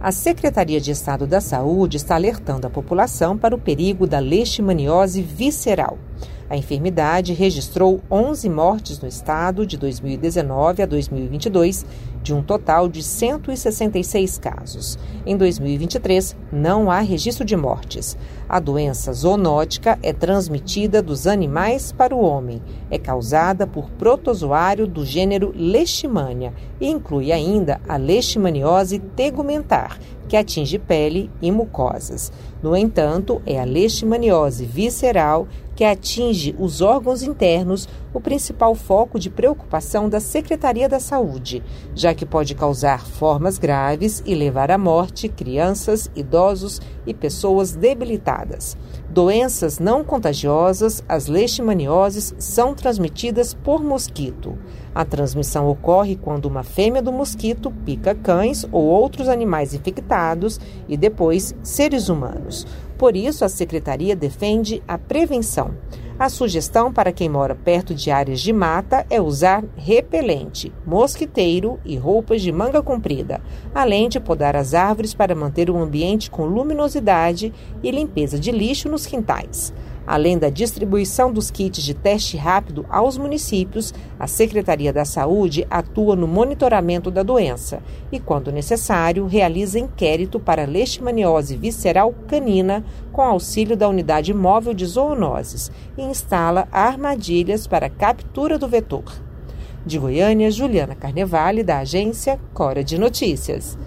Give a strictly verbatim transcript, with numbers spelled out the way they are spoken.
A Secretaria de Estado da Saúde está alertando a população para o perigo da leishmaniose visceral. A enfermidade registrou onze mortes no estado de dois mil e dezenove a dois mil e vinte e dois, de um total de cento e sessenta e seis casos. Em dois mil e vinte e três, não há registro de mortes. A doença zoonótica é transmitida dos animais para o homem. É causada por protozoário do gênero Leishmania e inclui ainda a leishmaniose tegumentar, que atinge pele e mucosas. No entanto, é a leishmaniose visceral que atinge os órgãos internos, o principal foco de preocupação da Secretaria da Saúde, já que pode causar formas graves e levar à morte crianças, idosos e pessoas debilitadas. Doenças não contagiosas, as leishmanioses são transmitidas por mosquito. A transmissão ocorre quando uma fêmea do mosquito pica cães ou outros animais infectados e depois seres humanos. Por isso, a Secretaria defende a prevenção. A sugestão para quem mora perto de áreas de mata é usar repelente, mosquiteiro e roupas de manga comprida, além de podar as árvores para manter o ambiente com luminosidade e limpeza de lixo nos quintais. Além da distribuição dos kits de teste rápido aos municípios, a Secretaria da Saúde atua no monitoramento da doença e, quando necessário, realiza inquérito para leishmaniose visceral canina com auxílio da Unidade Móvel de Zoonoses e instala armadilhas para a captura do vetor. De Goiânia, Juliana Carnevale, da agência Cora de Notícias.